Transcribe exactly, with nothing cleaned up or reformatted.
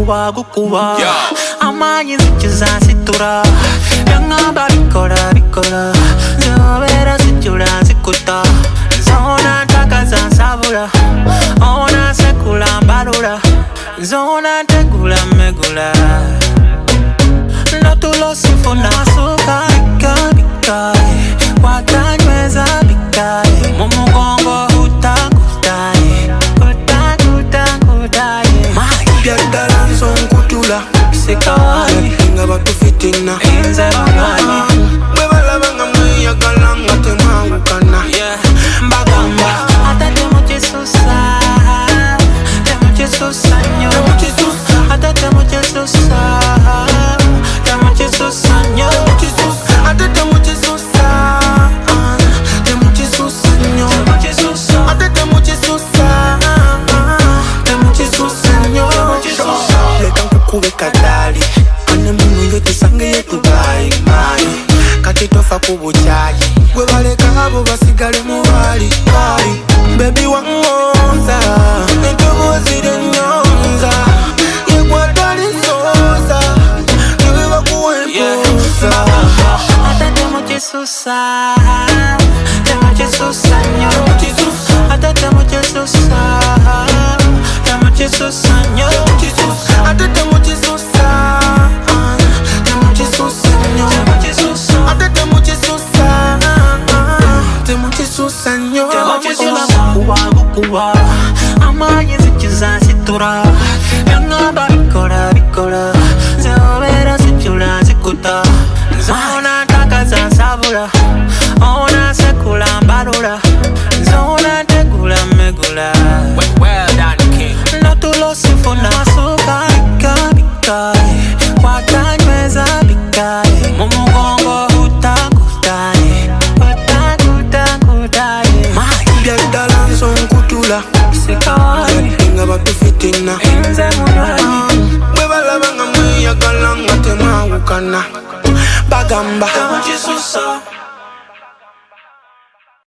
gukuba gukuba amanyi zikiza situra byangamba bikola bikola zobera zijula zikuta zona ntakaza nsabula ona sekula mbalula zona tegula megula notulo sifuna suka bika bika watanyweza bika mumugongo utakutai utakutai byadala nsonkutula sikawani nga batufitina inze bangani bwe balaba nga mweyagala nga temwawukana mbagamba ate temukisusa temukisusa nnyo ate temukisusa temukisusa nnyo ate temukisusa temukisusa nnyo ate temukisusa temukisusa nnyo leka nkukube kadali ane munu yotusange yetubayi mayi kati tofa ku bukyayi gwe baleka abo basigale mu bali bali bebi wangonza entobozi ly'ennyonza yegwatali nsooza niwe bakuwempoza ate temukisusa temukisusa nnyo ate temukisusa temukisusa nnyo ate temukisusa temukisusa nnyo ate temukisusa temukisusa nnyo gukuba gukuba amanyi zikiza situra byangamba bikola bikola zobera zijula zikuta zona ntakaza nsabula ona sekula mbalula zona tegula megula notulo sifuna suka bika bika watanyweza bika mumugongo utakutai utakutai byadala nsonkutula sikawani nga batufitina inze munani bwe balaba nga mweyagala nga temwawukana bagamba temukisusa